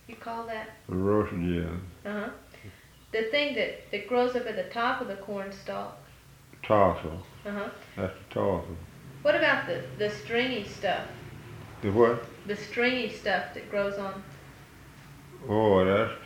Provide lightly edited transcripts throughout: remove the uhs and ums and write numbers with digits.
you call that? A roasting, yeah. Uh-huh. The thing that grows up at the top of the corn stalk. Tassel. Uh-huh. That's the tassel. What about the stringy stuff? The what? The stringy stuff that grows on. Oh,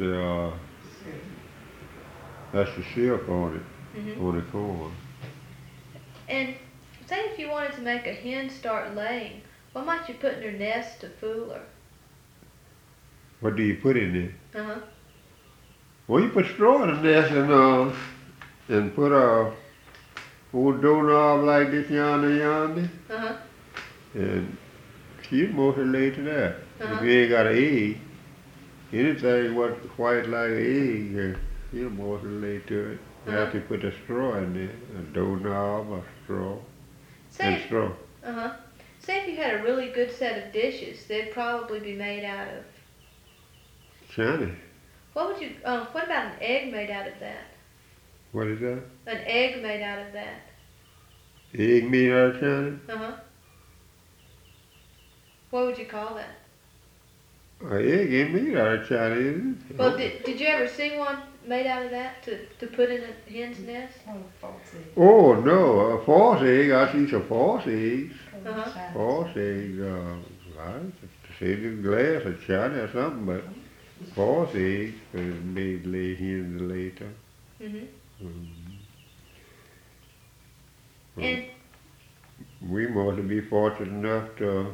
that's the silk on it, Mm-hmm. on the corn. And say if you wanted to make a hen start laying, what might you put in her nest to fool her? What do you put in it? Uh-huh. Well, you put straw in the nest and put a old doorknob like this yonder, Uh-huh. and she'd mostly lay to that. Uh-huh. If you ain't got an egg, anything what white like an egg, she'll mostly lay to it. After you put the straw in there, a doorknob, a straw, and straw. Uh-huh. Say if you had a really good set of dishes, they'd probably be made out of. Shiny. What about an egg made out of that? What is that? An egg made out of that. Egg made out of shiny? Uh-huh. What would you call that? An egg ain't made out of shiny, is it? Well, did you ever see one made out of that to put in a hen's nest? Oh, no, a false egg. I see some false eggs. Uh-huh. False eggs, I say the glass or shiny or something, but false eggs, they lay hens later. Mm-hmm. Well, And we must be fortunate enough to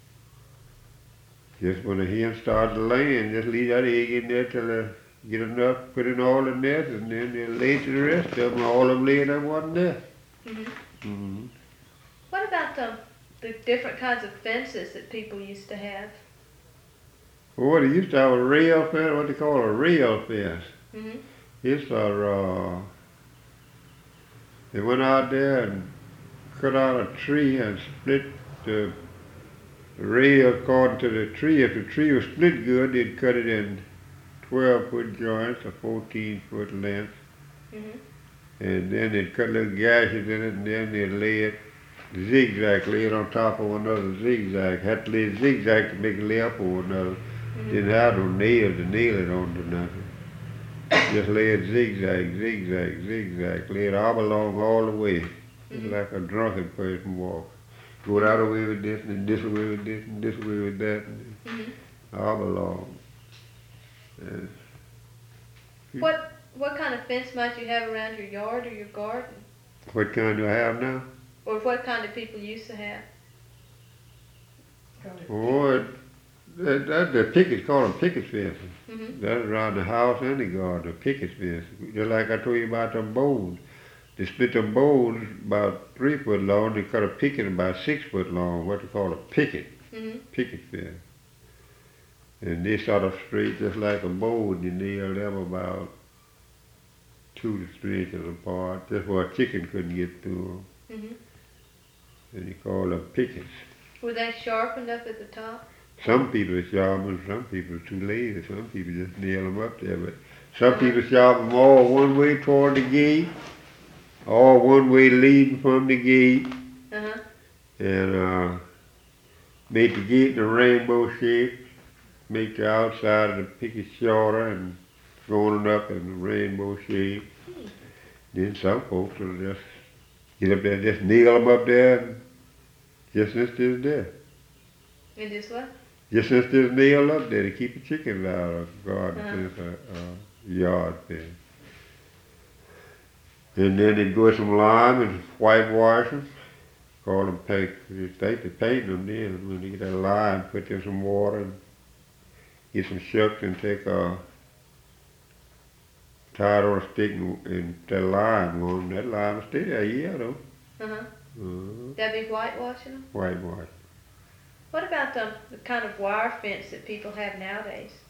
just when the hen starts laying, just leave that egg in there till they get enough, put in all the nest, and then they'll lay to the rest of them. All of them laying in one nest. mm-hmm. Mm-hmm. What about the different kinds of fences that people used to have? Well, they used to have a rail fence, what they call a rail fence. Mm-hmm. They went out there and cut out a tree and split the rail according to the tree. If the tree was split good, they'd cut it in 12-foot joints or 14-foot length. Mm-hmm. And then they'd cut little gashes in it, and then they'd lay it zigzag, lay it on top of one another zigzag. Had to lay it zigzag to make it lay up on one another. Mm-hmm. Didn't have no nails to nail it onto nothing. Just lay it zigzag, zigzag, zigzag. Lay it all along all the way. Just like a drunken person walks. Go that way with this, and this way with this, and this way with that, and all along. And What kind of fence might you have around your yard or your garden? what kind do I have now? Or what kind of people used to have? Oh, the pickets, call them picket fences. Mm-hmm. That's around the house and the garden, the picket fence. Just like I told you about them bowls. They split them bowls about 3 foot long. They cut a picket about 6 foot long, what they call a picket. Mm-hmm. Picket fence. And they sort of straight just like a bowl, and you nail them about 2 to 3 inches apart, just where a chicken couldn't get through them. Mm-hmm. And you call them pickets. Were they sharpened up at the top? Some people are sharpened, some people are too lazy, some people just nail them up there, but some people sharpen them all one way toward the gate, all one way leading from the gate, Uh-huh. and make the gate in a rainbow shape, make the outside of the picket shorter and going up in a rainbow shape. Then some folks will just get up there, just nail them up there, and just since it's there. And this what? Just since there's nailed up there to keep the chickens out of the garden fence, yard fence. And then they'd go with some lime and whitewash them. Call them paint. They think they paint them then. When they get that lime, put in some water and get some shucks and take tie it on a stick and that lime on. That lime will stay there a year though. Uh-huh. That'd be whitewashing them? Whitewash. What about the kind of wire fence that people have nowadays?